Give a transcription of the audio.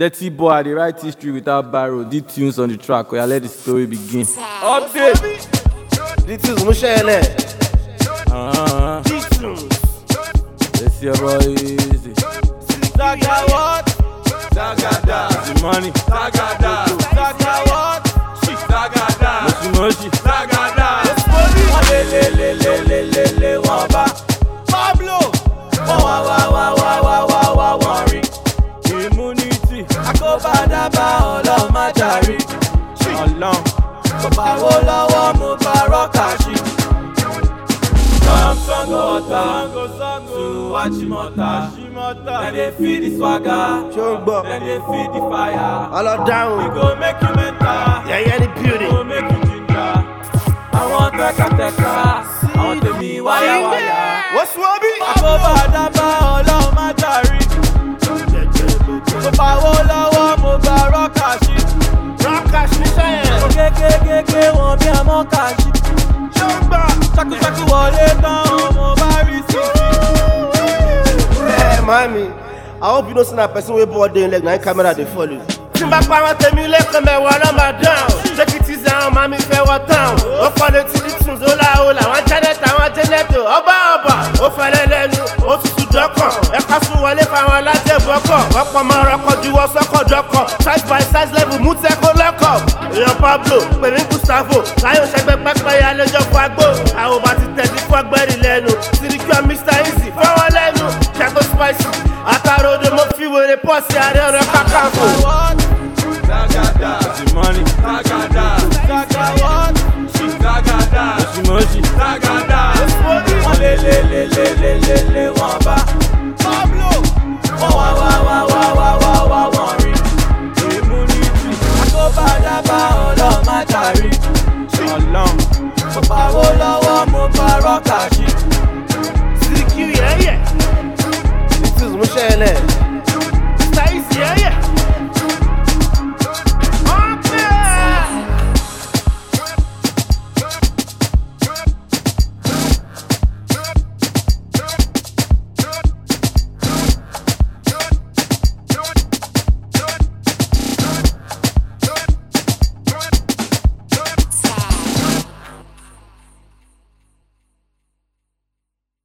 Dirty boy, they write history without barrow. Did tunes on the track. Where I let the story begin. Update. D-Tunes, Mushele. Let's your boy easy. Zaga what? Zagada. The money. Zagada. Zaga what? Zagada. Moshi. Zagada. Le wamba. Pablo. Wa rí. Immunity. Akóbádàbá ọlọ́mọ jàrí. Along. Bàbá wo lọ́wọ́ mo bá rọ́kà sí. Sango to Achimota. Then they feel the swagger. Then they feel the fire. All are down. We go make you mental. Yeah, the beauty. We go make you ginger. I want teka. I want to be wire. What's Wabi? Akóbádàbá ọlọ́mọ jàrí. Bàbá wo lọ́wọ́ mo bá rọ́kà sí. Rockash, Michelle. Kékékéké wọn bí àmọ́ kàṣí. Ṣakúṣakú wọlé tán mo bá rí sí. Hey, mommy. I hope you don't see that person with board day leg. Now camera they follow. Timba power tell me like me while I'm down. Check it is down, mommy fair what town. Oh for the tunes, hola. One Janet, Oba. Oh for the lenu, oh to Joko. Ekasu wale fa wọn lájẹ bọkọ. Ọ̀pọ̀ máa rọkọ juwọ́ sọ́kọ̀ jọkọ. Size by size level mú tẹ́kọ̀ lọ́kọ̀. Èèyàn Pablo, pèmí Gustavo. Láyọ̀ ṣẹgbẹ́ pẹ́pẹ́ ya lójọ́ fún agbó. Àwọn bá ti tẹ̀sí fún ọgbẹ́rì lẹ́nu. Sirikú Mr. Easy fọwọ́ lẹ́nu. Ṣàkó spicy. Àtàròdò mo fi wèrè pọ̀ sí àárẹ̀ ọ̀rẹ́ kàkàfọ̀. Zagada. The money. Zagada. Zaga what? Zagada. Moshi. Zagada. Le wamba.